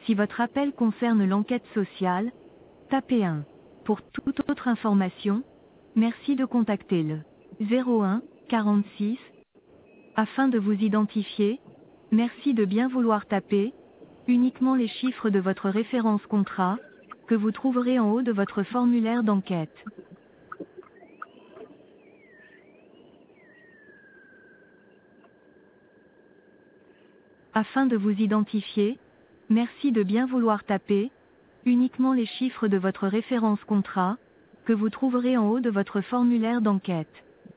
Si votre appel concerne l'enquête sociale, tapez 1. Pour toute autre information, merci de contacter le 01 46. Afin de vous identifier, merci de bien vouloir taper uniquement les chiffres de votre référence contrat, que vous trouverez en haut de votre formulaire d'enquête. Afin de vous identifier, merci de bien vouloir taper uniquement les chiffres de votre référence contrat, que vous trouverez en haut de votre formulaire d'enquête.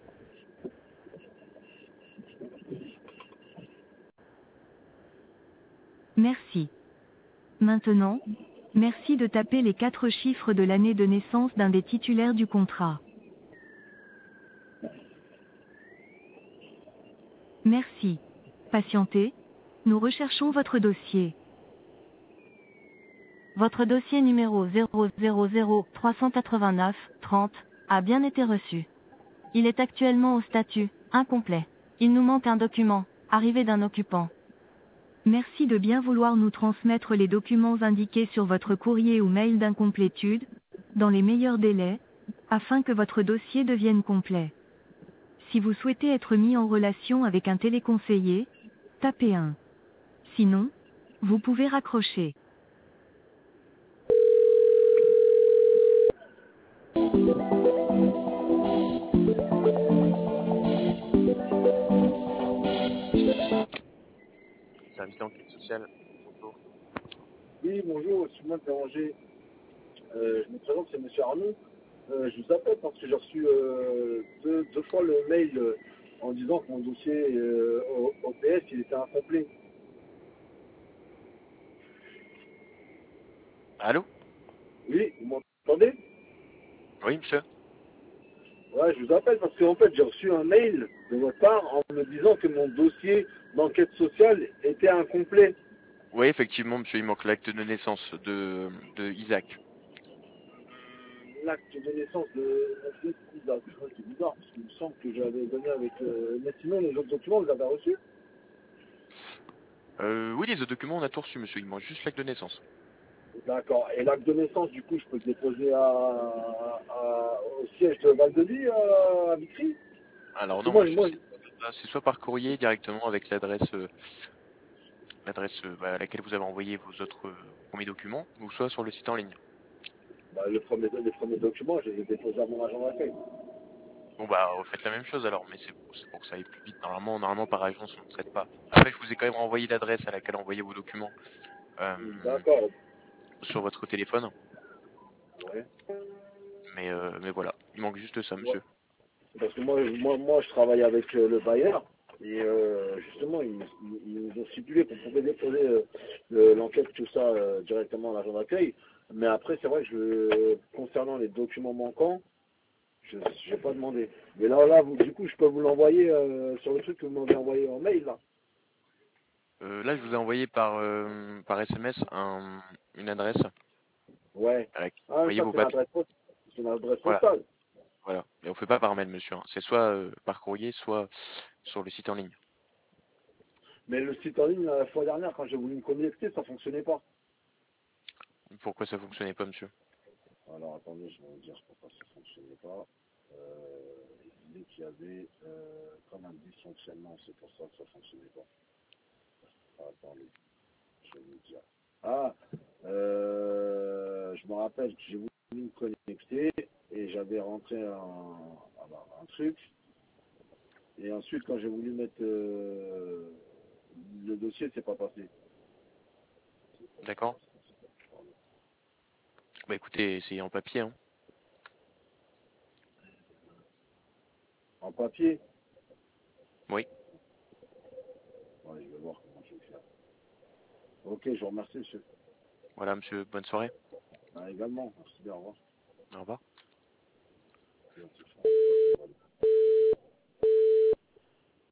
Merci. Maintenant, merci de taper les 4 chiffres de l'année de naissance d'un des titulaires du contrat. Merci. Patientez, nous recherchons votre dossier. Votre dossier numéro 000 389 30 a bien été reçu. Il est actuellement au statut incomplet. Il nous manque un document, arrivé d'un occupant. Merci de bien vouloir nous transmettre les documents indiqués sur votre courrier ou mail d'incomplétude, dans les meilleurs délais, afin que votre dossier devienne complet. Si vous souhaitez être mis en relation avec un téléconseiller, tapez 1. Sinon, vous pouvez raccrocher. Service d'enquête sociale. Bonjour. Oui, bonjour, excusez-moi de déranger. Je me présente, c'est Monsieur Arnaud. Je vous appelle parce que j'ai reçu deux fois le mail en disant que mon dossier au PS il était incomplet. Allô? Oui, vous m'entendez? Oui, monsieur. Ouais, je vous appelle parce qu'en fait j'ai reçu un mail de votre part en me disant que mon dossier d'enquête sociale était incomplet. Oui, effectivement, monsieur, il manque l'acte de naissance de Isaac. L'acte de naissance de mon fils, c'est bizarre parce qu'il me semble que j'avais donné avec... mais sinon les autres documents, vous les avez reçus? Oui, les autres documents, on a tout reçu, monsieur. Il manque juste l'acte de naissance. D'accord. Et l'acte de naissance, du coup, je peux le déposer au siège de Val-de-Vie, à Vitry? Parce Alors que non, monsieur, c'est soit par courrier directement avec l'adresse à laquelle vous avez envoyé vos autres premiers documents, ou soit sur le site en ligne. les premiers documents, je les ai déposés à mon agent d'accueil. Bon bah, faites la même chose alors, mais c'est pour que ça aille plus vite. Normalement par agence, on ne traite pas. Après, je vous ai quand même renvoyé l'adresse à laquelle envoyer vos documents D'accord. sur votre téléphone. Ouais. Mais voilà, il manque juste ça, Ouais. monsieur. Parce que moi, je travaille avec le bailleur. Et justement, ils nous ont stipulé qu'on pouvait déposer l'enquête, tout ça, directement à l'agent d'accueil. Mais après, c'est vrai que concernant les documents manquants, je n'ai pas demandé. Mais là, du coup, je peux vous l'envoyer sur le truc que vous m'avez envoyé en mail, là. Là, je vous ai envoyé par SMS une adresse Ouais. à laquelle Ah, envoyez ça, vos papiers. c'est une adresse Voilà, postale. voilà. Mais on fait pas par mail, monsieur, hein. C'est soit par courrier, soit sur le site en ligne. Mais le site en ligne, la fois dernière, quand j'ai voulu me connecter, ça fonctionnait pas. Pourquoi ça fonctionnait pas, monsieur? Alors, attendez, je vais vous dire pourquoi ça fonctionnait pas. Il disait qu'il y avait comme un dysfonctionnement, c'est pour ça que ça fonctionnait pas. Ah, attendez, je vais vous dire. Ah, je me rappelle que j'ai voulu me connecter et j'avais rentré un truc. Et ensuite, quand j'ai voulu mettre le dossier, c'est pas passé. D'accord. Bah écoutez, essayez en papier, hein. En papier? Oui. Ouais, je vais voir comment je vais faire. Ok, je vous remercie, monsieur. Voilà, monsieur, bonne soirée. Ah, également, merci bien, au revoir. Au revoir.